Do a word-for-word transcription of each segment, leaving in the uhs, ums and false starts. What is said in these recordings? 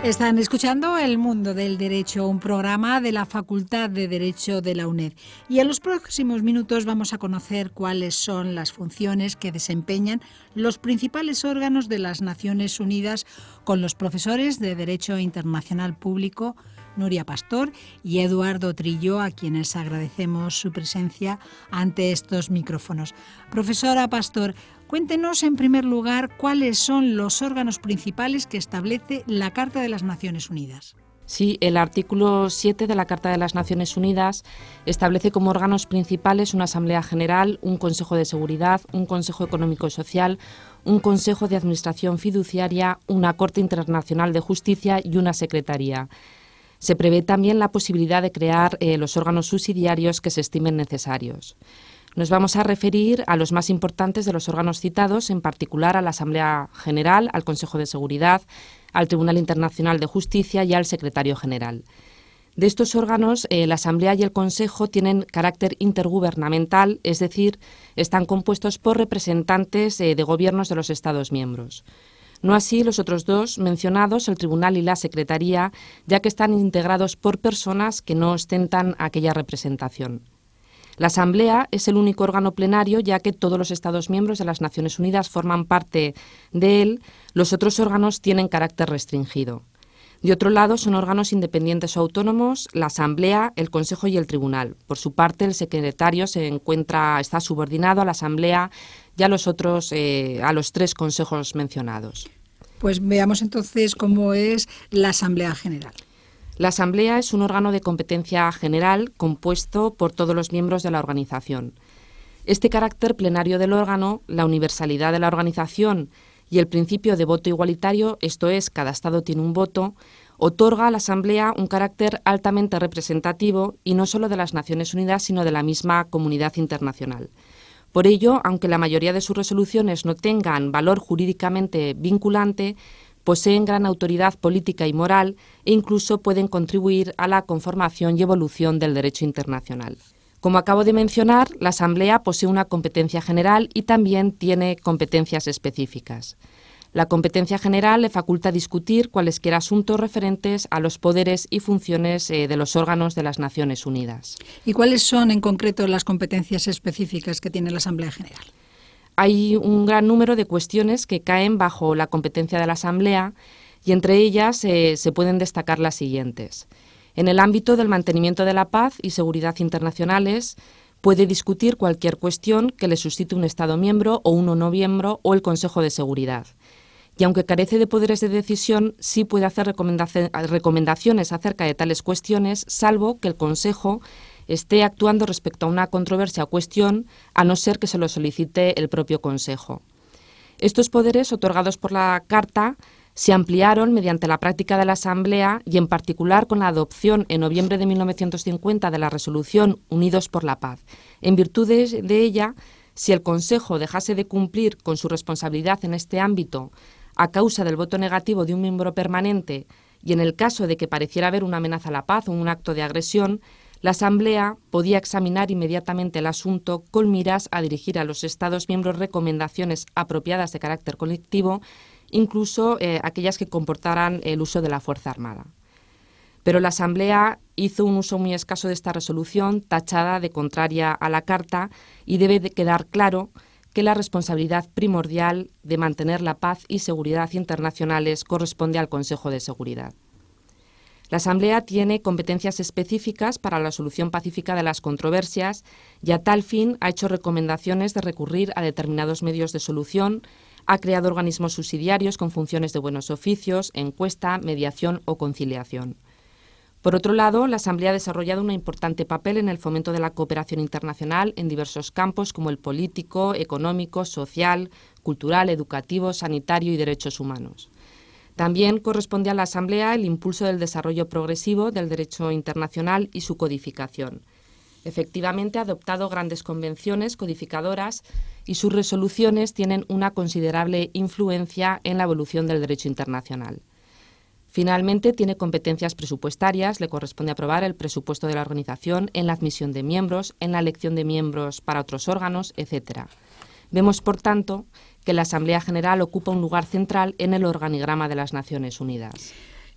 Están escuchando El Mundo del Derecho, un programa de la Facultad de Derecho de la UNED. Y en los próximos minutos vamos a conocer cuáles son las funciones que desempeñan los principales órganos de las Naciones Unidas con los profesores de Derecho Internacional Público, Nuria Pastor y Eduardo Trillo, a quienes agradecemos su presencia ante estos micrófonos. Profesora Pastor, cuéntenos en primer lugar cuáles son los órganos principales que establece la Carta de las Naciones Unidas. Sí, el artículo siete de la Carta de las Naciones Unidas establece como órganos principales una Asamblea General, un Consejo de Seguridad, un Consejo Económico y Social, un Consejo de Administración Fiduciaria, una Corte Internacional de Justicia y una Secretaría. Se prevé también la posibilidad de crear eh, los órganos subsidiarios que se estimen necesarios. Nos vamos a referir a los más importantes de los órganos citados, en particular a la Asamblea General, al Consejo de Seguridad, al Tribunal Internacional de Justicia y al Secretario General. De estos órganos, eh, la Asamblea y el Consejo tienen carácter intergubernamental, es decir, están compuestos por representantes eh, de gobiernos de los Estados miembros. No así los otros dos mencionados, el Tribunal y la Secretaría, ya que están integrados por personas que no ostentan aquella representación. La Asamblea es el único órgano plenario, ya que todos los Estados miembros de las Naciones Unidas forman parte de él. Los otros órganos tienen carácter restringido. De otro lado, son órganos independientes o autónomos la Asamblea, el Consejo y el Tribunal. Por su parte, el secretario se encuentra, está subordinado a la Asamblea y a los otros, eh, a los tres consejos mencionados. Pues veamos entonces cómo es la Asamblea General. La Asamblea es un órgano de competencia general compuesto por todos los miembros de la organización. Este carácter plenario del órgano, la universalidad de la organización y el principio de voto igualitario, esto es, cada Estado tiene un voto, otorga a la Asamblea un carácter altamente representativo y no solo de las Naciones Unidas, sino de la misma comunidad internacional. Por ello, aunque la mayoría de sus resoluciones no tengan valor jurídicamente vinculante, poseen gran autoridad política y moral e incluso pueden contribuir a la conformación y evolución del derecho internacional. Como acabo de mencionar, la Asamblea posee una competencia general y también tiene competencias específicas. La competencia general le faculta discutir cualesquiera asuntos referentes a los poderes y funciones eh, de los órganos de las Naciones Unidas. ¿Y cuáles son en concreto las competencias específicas que tiene la Asamblea General? Hay un gran número de cuestiones que caen bajo la competencia de la Asamblea y entre ellas eh, se pueden destacar las siguientes. En el ámbito del mantenimiento de la paz y seguridad internacionales, puede discutir cualquier cuestión que le suscite un Estado miembro o uno no miembro o el Consejo de Seguridad. Y aunque carece de poderes de decisión, sí puede hacer recomendaciones acerca de tales cuestiones, salvo que el Consejo esté actuando respecto a una controversia o cuestión, a no ser que se lo solicite el propio Consejo. Estos poderes, otorgados por la Carta, se ampliaron mediante la práctica de la Asamblea y en particular con la adopción en noviembre de mil novecientos cincuenta de la resolución Unidos por la Paz. En virtud de, de ella, si el Consejo dejase de cumplir con su responsabilidad en este ámbito a causa del voto negativo de un miembro permanente y en el caso de que pareciera haber una amenaza a la paz o un acto de agresión, la Asamblea podía examinar inmediatamente el asunto con miras a dirigir a los Estados miembros recomendaciones apropiadas de carácter colectivo, incluso eh, aquellas que comportaran el uso de la fuerza armada. Pero la Asamblea hizo un uso muy escaso de esta resolución, tachada de contraria a la Carta, y debe de quedar claro que la responsabilidad primordial de mantener la paz y seguridad internacionales corresponde al Consejo de Seguridad. La Asamblea tiene competencias específicas para la solución pacífica de las controversias y a tal fin ha hecho recomendaciones de recurrir a determinados medios de solución, ha creado organismos subsidiarios con funciones de buenos oficios, encuesta, mediación o conciliación. Por otro lado, la Asamblea ha desarrollado un importante papel en el fomento de la cooperación internacional en diversos campos como el político, económico, social, cultural, educativo, sanitario y derechos humanos. También corresponde a la Asamblea el impulso del desarrollo progresivo del derecho internacional y su codificación. Efectivamente, ha adoptado grandes convenciones codificadoras y sus resoluciones tienen una considerable influencia en la evolución del derecho internacional. Finalmente, tiene competencias presupuestarias, le corresponde aprobar el presupuesto de la organización en la admisión de miembros, en la elección de miembros para otros órganos, etcétera. Vemos, por tanto, que la Asamblea General ocupa un lugar central en el organigrama de las Naciones Unidas.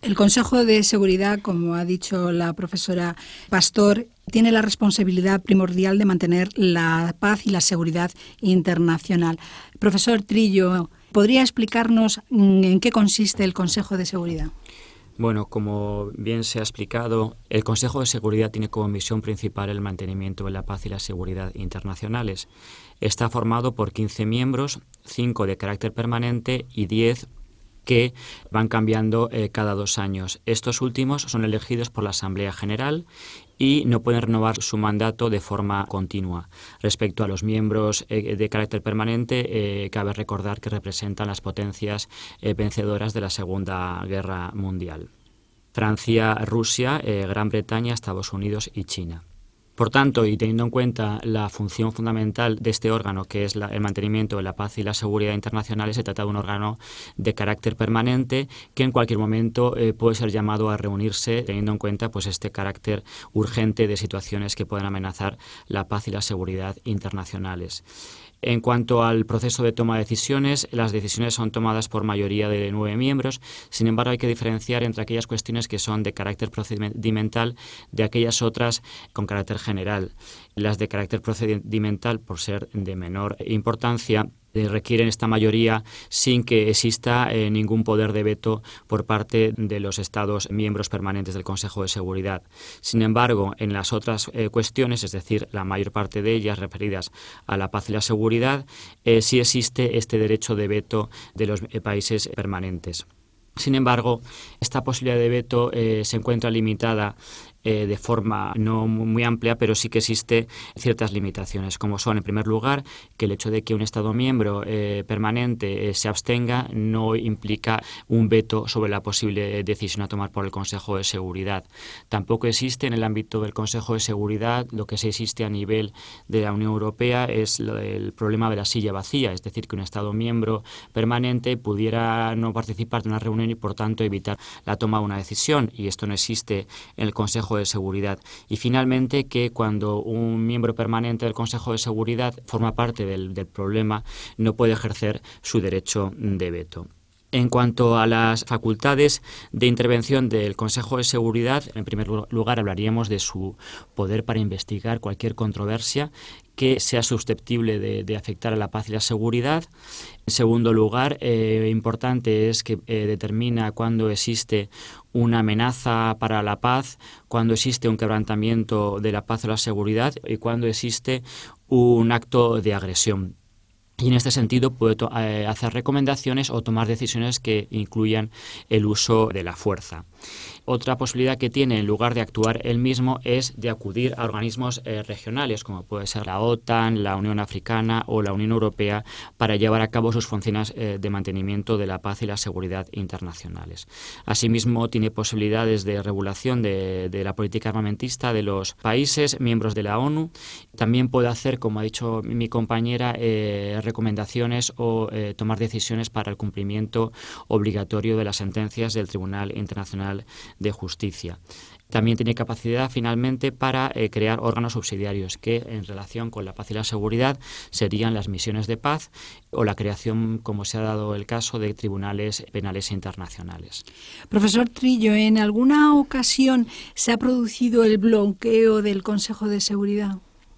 El Consejo de Seguridad, como ha dicho la profesora Pastor, tiene la responsabilidad primordial de mantener la paz y la seguridad internacional. Profesor Trillo, ¿podría explicarnos en qué consiste el Consejo de Seguridad? Bueno, como bien se ha explicado, el Consejo de Seguridad tiene como misión principal el mantenimiento de la paz y la seguridad internacionales. Está formado por quince miembros, cinco de carácter permanente y diez que van cambiando eh, cada dos años. Estos últimos son elegidos por la Asamblea General y no pueden renovar su mandato de forma continua. Respecto a los miembros eh, de carácter permanente, eh, cabe recordar que representan las potencias eh, vencedoras de la Segunda Guerra Mundial: Francia, Rusia, eh, Gran Bretaña, Estados Unidos y China. Por tanto, y teniendo en cuenta la función fundamental de este órgano, que es la, el mantenimiento de la paz y la seguridad internacionales, se trata de un órgano de carácter permanente que en cualquier momento eh, puede ser llamado a reunirse, teniendo en cuenta pues este carácter urgente de situaciones que pueden amenazar la paz y la seguridad internacionales. En cuanto al proceso de toma de decisiones, las decisiones son tomadas por mayoría de nueve miembros. Sin embargo, hay que diferenciar entre aquellas cuestiones que son de carácter procedimental de aquellas otras con carácter general. Las de carácter procedimental, por ser de menor importancia, requieren esta mayoría sin que exista eh, ningún poder de veto por parte de los Estados miembros permanentes del Consejo de Seguridad. Sin embargo, en las otras eh, cuestiones, es decir, la mayor parte de ellas referidas a la paz y la seguridad, eh, sí existe este derecho de veto de los eh, países permanentes. Sin embargo, esta posibilidad de veto eh, se encuentra limitada Eh, de forma no muy amplia, pero sí que existe ciertas limitaciones, como son, en primer lugar, que el hecho de que un Estado miembro eh, permanente eh, se abstenga no implica un veto sobre la posible decisión a tomar por el Consejo de Seguridad. Tampoco existe en el ámbito del Consejo de Seguridad, lo que sí existe a nivel de la Unión Europea es lo, el problema de la silla vacía, es decir, que un Estado miembro permanente pudiera no participar de una reunión y, por tanto, evitar la toma de una decisión, y esto no existe en el Consejo de Seguridad. Y finalmente, que cuando un miembro permanente del Consejo de Seguridad forma parte del, del problema, no puede ejercer su derecho de veto. En cuanto a las facultades de intervención del Consejo de Seguridad, en primer lugar hablaríamos de su poder para investigar cualquier controversia que sea susceptible de, de afectar a la paz y la seguridad. En segundo lugar, eh, importante es que eh, determina cuándo existe una amenaza para la paz, cuándo existe un quebrantamiento de la paz o la seguridad y cuándo existe un acto de agresión. Y en este sentido puede to- eh, hacer recomendaciones o tomar decisiones que incluyan el uso de la fuerza. Otra posibilidad que tiene, en lugar de actuar él mismo, es de acudir a organismos eh, regionales, como puede ser la OTAN, la Unión Africana o la Unión Europea, para llevar a cabo sus funciones eh, de mantenimiento de la paz y la seguridad internacionales. Asimismo, tiene posibilidades de regulación de, de la política armamentista de los países miembros de la ONU. También puede hacer, como ha dicho mi compañera, eh, recomendaciones o eh, tomar decisiones para el cumplimiento obligatorio de las sentencias del Tribunal Internacional de Justicia. También tiene capacidad, finalmente, para eh, crear órganos subsidiarios que, en relación con la paz y la seguridad, serían las misiones de paz o la creación, como se ha dado el caso, de tribunales penales internacionales. Profesor Trillo, ¿en alguna ocasión se ha producido el bloqueo del Consejo de Seguridad?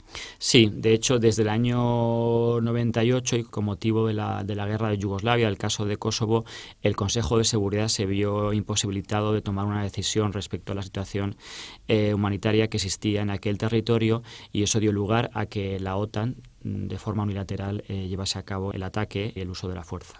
Sí, de hecho, desde el año noventa y ocho y con motivo de la, de la guerra de Yugoslavia, el caso de Kosovo, el Consejo de Seguridad se vio imposibilitado de tomar una decisión respecto a la situación eh, humanitaria que existía en aquel territorio, y eso dio lugar a que la OTAN, de forma unilateral, eh, llevase a cabo el ataque y el uso de la fuerza.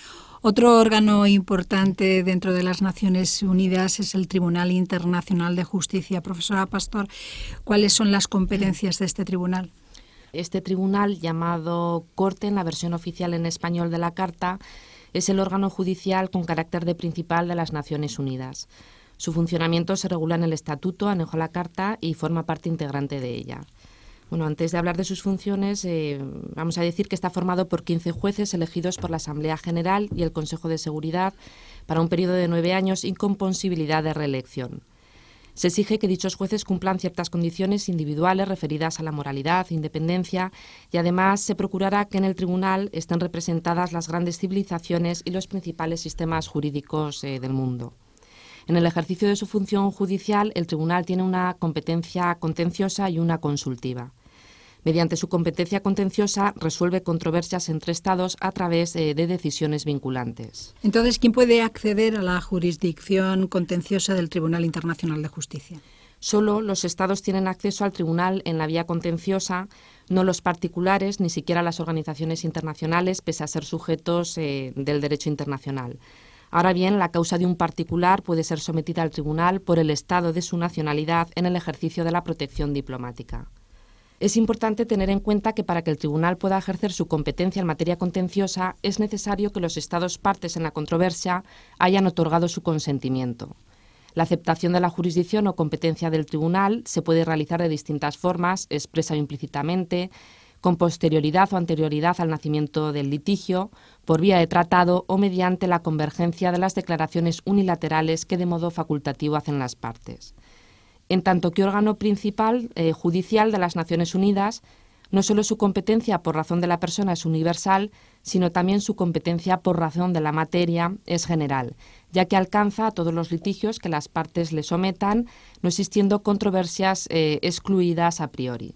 Otro órgano importante dentro de las Naciones Unidas es el Tribunal Internacional de Justicia. Profesora Pastor, ¿cuáles son las competencias de este tribunal? Este tribunal, llamado Corte en la versión oficial en español de la Carta, es el órgano judicial con carácter de principal de las Naciones Unidas. Su funcionamiento se regula en el Estatuto, anejo a la Carta, y forma parte integrante de ella. Bueno, antes de hablar de sus funciones, eh, vamos a decir que está formado por quince jueces elegidos por la Asamblea General y el Consejo de Seguridad para un periodo de nueve años y con posibilidad de reelección. Se exige que dichos jueces cumplan ciertas condiciones individuales referidas a la moralidad, independencia, y además se procurará que en el tribunal estén representadas las grandes civilizaciones y los principales sistemas jurídicos eh, del mundo. En el ejercicio de su función judicial, el tribunal tiene una competencia contenciosa y una consultiva. Mediante su competencia contenciosa resuelve controversias entre Estados a través eh, de decisiones vinculantes. Entonces, ¿quién puede acceder a la jurisdicción contenciosa del Tribunal Internacional de Justicia? Solo los Estados tienen acceso al tribunal en la vía contenciosa, no los particulares, ni siquiera las organizaciones internacionales, pese a ser sujetos eh, del derecho internacional. Ahora bien, la causa de un particular puede ser sometida al tribunal por el Estado de su nacionalidad en el ejercicio de la protección diplomática. Es importante tener en cuenta que para que el tribunal pueda ejercer su competencia en materia contenciosa es necesario que los Estados partes en la controversia hayan otorgado su consentimiento. La aceptación de la jurisdicción o competencia del tribunal se puede realizar de distintas formas, expresa o implícitamente, con posterioridad o anterioridad al nacimiento del litigio, por vía de tratado o mediante la convergencia de las declaraciones unilaterales que de modo facultativo hacen las partes. En tanto que órgano principal eh, judicial de las Naciones Unidas, no solo su competencia por razón de la persona es universal, sino también su competencia por razón de la materia es general, ya que alcanza a todos los litigios que las partes le sometan, no existiendo controversias eh, excluidas a priori.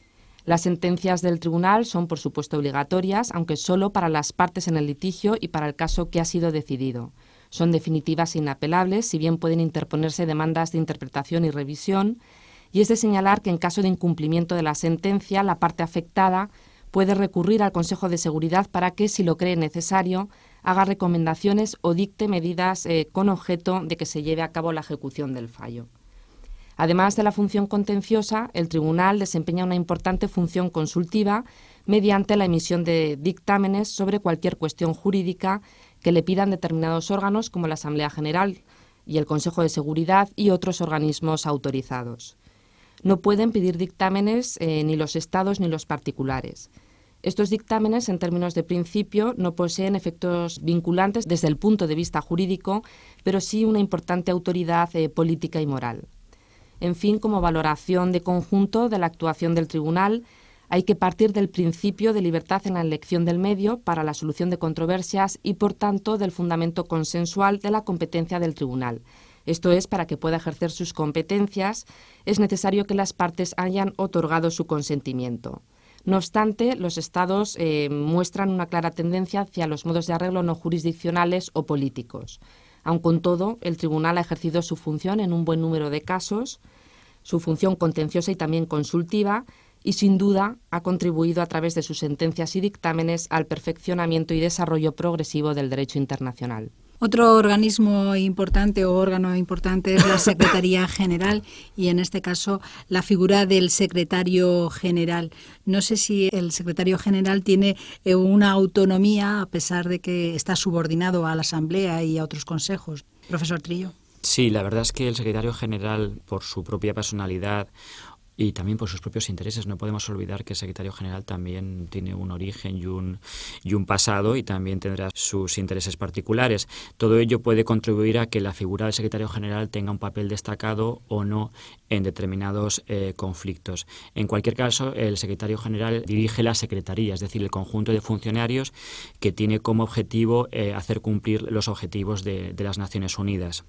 Las sentencias del tribunal son, por supuesto, obligatorias, aunque solo para las partes en el litigio y para el caso que ha sido decidido. Son definitivas e inapelables, si bien pueden interponerse demandas de interpretación y revisión, y es de señalar que en caso de incumplimiento de la sentencia, la parte afectada puede recurrir al Consejo de Seguridad para que, si lo cree necesario, haga recomendaciones o dicte medidas eh, con objeto de que se lleve a cabo la ejecución del fallo. Además de la función contenciosa, el tribunal desempeña una importante función consultiva mediante la emisión de dictámenes sobre cualquier cuestión jurídica que le pidan determinados órganos como la Asamblea General y el Consejo de Seguridad y otros organismos autorizados. No pueden pedir dictámenes eh, ni los Estados ni los particulares. Estos dictámenes, en términos de principio, no poseen efectos vinculantes desde el punto de vista jurídico, pero sí una importante autoridad eh, política y moral. En fin, como valoración de conjunto de la actuación del tribunal, hay que partir del principio de libertad en la elección del medio para la solución de controversias y, por tanto, del fundamento consensual de la competencia del tribunal. Esto es, para que pueda ejercer sus competencias, es necesario que las partes hayan otorgado su consentimiento. No obstante, los Estados eh, muestran una clara tendencia hacia los modos de arreglo no jurisdiccionales o políticos. Aun con todo, el tribunal ha ejercido su función en un buen número de casos, su función contenciosa y también consultiva, y sin duda ha contribuido a través de sus sentencias y dictámenes al perfeccionamiento y desarrollo progresivo del derecho internacional. Otro organismo importante o órgano importante es la Secretaría General y en este caso la figura del secretario general. No sé si el secretario general tiene una autonomía a pesar de que está subordinado a la Asamblea y a otros consejos. Profesor Trillo. Sí, la verdad es que el secretario general, por su propia personalidad y también por sus propios intereses, no podemos olvidar que el secretario general también tiene un origen y un, y un pasado y también tendrá sus intereses particulares. Todo ello puede contribuir a que la figura del secretario general tenga un papel destacado o no en determinados eh, conflictos. En cualquier caso, el secretario general dirige la secretaría, es decir, el conjunto de funcionarios que tiene como objetivo eh, hacer cumplir los objetivos de, de las Naciones Unidas.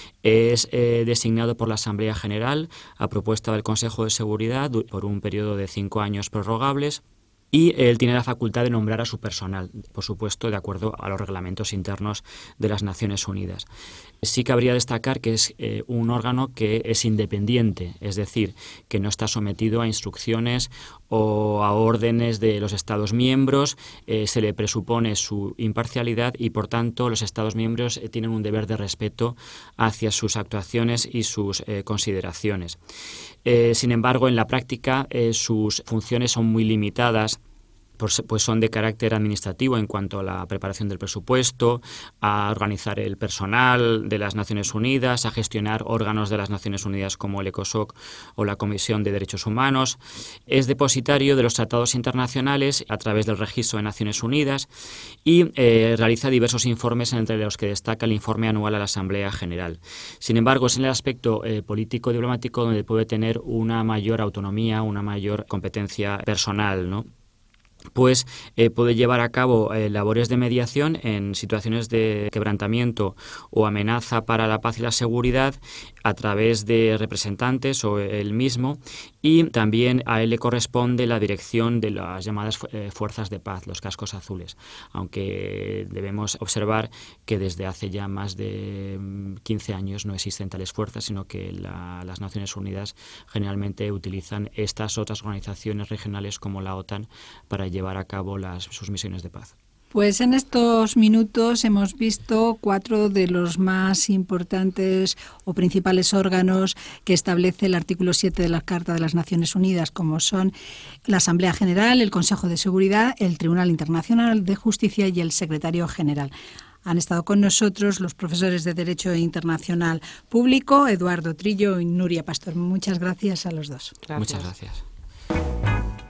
Es eh, designado por la Asamblea General a propuesta del Consejo de Seguridad por un periodo de cinco años prorrogables y él tiene la facultad de nombrar a su personal, por supuesto, de acuerdo a los reglamentos internos de las Naciones Unidas. Sí cabría destacar que es eh, un órgano que es independiente, es decir, que no está sometido a instrucciones o a órdenes de los Estados miembros, eh, se le presupone su imparcialidad y, por tanto, los Estados miembros eh, tienen un deber de respeto hacia sus actuaciones y sus eh, consideraciones. Eh, sin embargo, en la práctica, eh, sus funciones son muy limitadas, pues son de carácter administrativo en cuanto a la preparación del presupuesto, a organizar el personal de las Naciones Unidas, a gestionar órganos de las Naciones Unidas como el ECOSOC o la Comisión de Derechos Humanos. Es depositario de los tratados internacionales a través del Registro de Naciones Unidas y eh, realiza diversos informes, entre los que destaca el informe anual a la Asamblea General. Sin embargo, es en el aspecto eh, político-diplomático donde puede tener una mayor autonomía, una mayor competencia personal, ¿no? pues eh, puede llevar a cabo eh, labores de mediación en situaciones de quebrantamiento o amenaza para la paz y la seguridad a través de representantes o él mismo, y también a él le corresponde la dirección de las llamadas eh, fuerzas de paz, los cascos azules, aunque debemos observar que desde hace ya más de quince años no existen tales fuerzas, sino que la, las Naciones Unidas generalmente utilizan estas otras organizaciones regionales como la OTAN para llevar a cabo las, sus misiones de paz. Pues en estos minutos hemos visto cuatro de los más importantes o principales órganos que establece el artículo siete de la Carta de las Naciones Unidas, como son la Asamblea General, el Consejo de Seguridad, el Tribunal Internacional de Justicia y el Secretario General. Han estado con nosotros los profesores de Derecho Internacional Público, Eduardo Trillo y Nuria Pastor. Muchas gracias a los dos. Gracias. Muchas gracias.